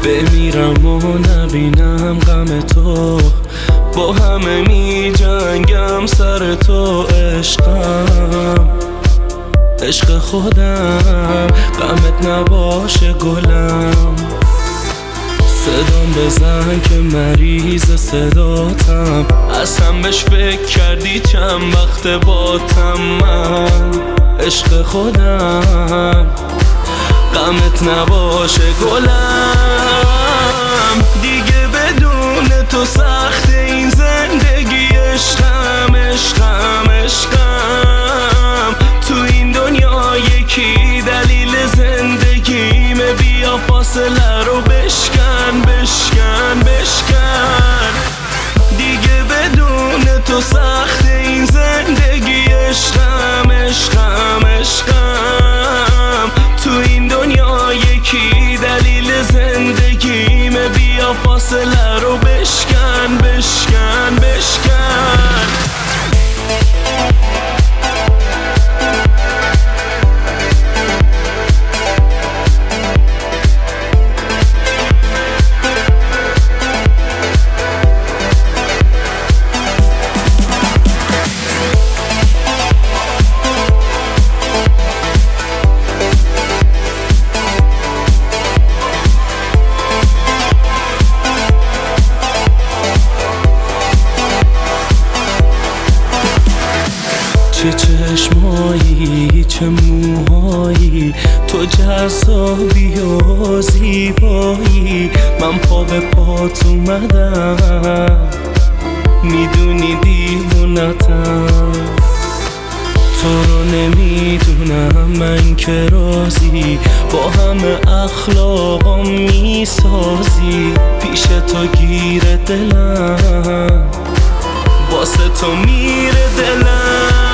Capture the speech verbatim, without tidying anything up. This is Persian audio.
بمیرم و نبینم غم تو، با همه می جنگم سر تو. عشقم عشق خودم، غمت نباشه گلم. صدام بزن که مریض صداتم، اصلا بهش فکر کردی چند وقت باتم من. عشق خودم، غمت نباشه گلم. دیگه بدون تو سخت این زندگی. عشقم عشقم عشقم، تو این دنیا یکی دلیل زندگیمه. بیا فاصله رو بشکن بشکن بشکن. دیگه بدون تو سخت این زندگی. عشقم عشقم عشقم، تو این دنیا یکی دلیل زندگیمه. بیا فاصله رو بشکن بشکن بشکن. چه چشمایی چه موهایی، تو جذابی و زیبایی. من پا به پات اومدم، میدونی دیوونتم. تو رو نمیدونم من که رازی، با همه اخلاقام میسازی. پیش تو گیر دلم، واسه تو میره دلم.